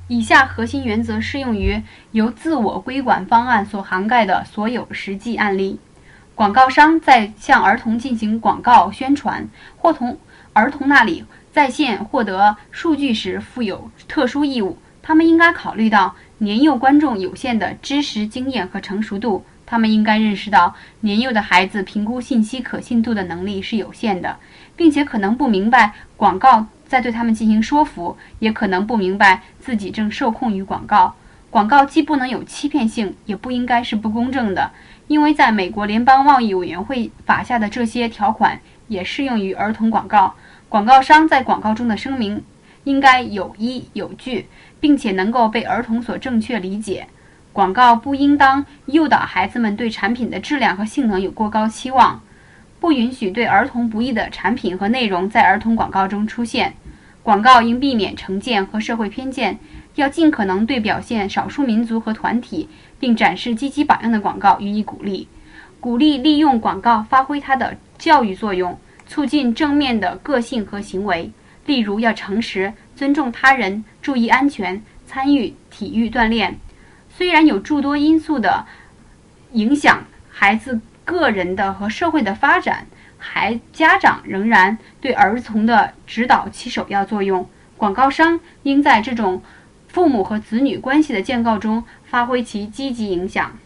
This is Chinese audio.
以下核心原则适用于由自我规管方案所涵盖的所有实际案例。广告商在向儿童进行广告宣传或从儿童那里在线获得数据时负有特殊义务，他们应该考虑到年幼观众有限的知识经验和成熟度，他们应该认识到年幼的孩子评估信息可信度的能力是有限的，并且可能不明白广告在对他们进行说服，也可能不明白自己正受控于广告。广告既不能有欺骗性，也不应该是不公正的，因为在美国联邦贸易委员会法下的这些条款也适用于儿童广告。广告商在广告中的声明应该有依有据，并且能够被儿童所正确理解。广告不应当诱导孩子们对产品的质量和性能有过高期望，不允许对儿童不利的产品和内容在儿童广告中出现。广告应避免成见和社会偏见，要尽可能对表现少数民族和团体并展示积极榜样的广告予以鼓励。鼓励利用广告发挥它的教育作用，促进正面的个性和行为，例如要诚实、尊重他人、注意安全、参与体育锻炼。虽然有诸多因素的影响孩子个人的和社会的发展，家长仍然对儿童的指导起首要作用。广告商应在这种父母和子女关系的建构中发挥其积极影响。